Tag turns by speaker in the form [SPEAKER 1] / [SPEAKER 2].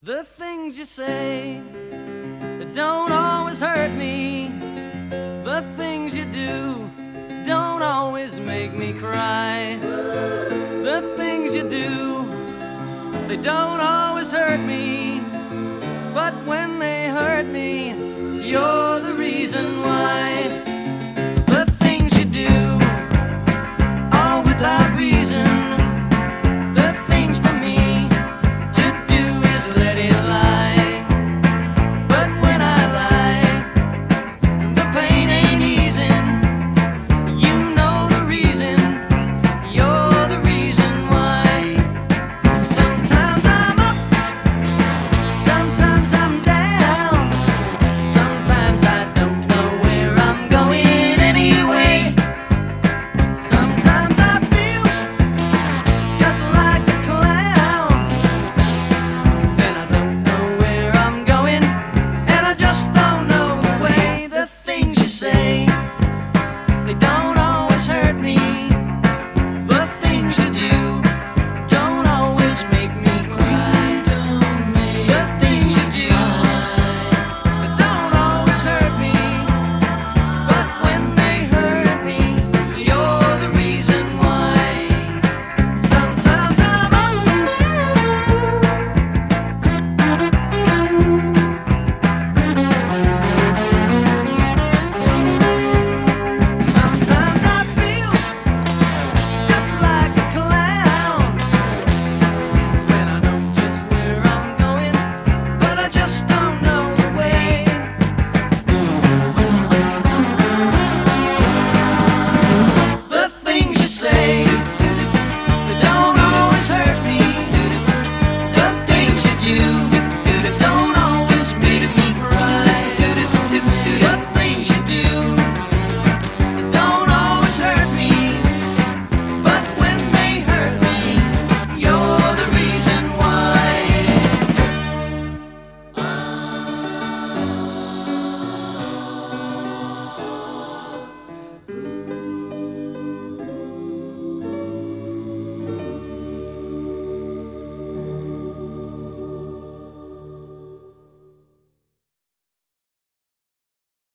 [SPEAKER 1] The things you say that don't always hurt me. The things you do don't always make me cry. The things you do, they don't always hurt me. But when they hurt me, you're the reason why.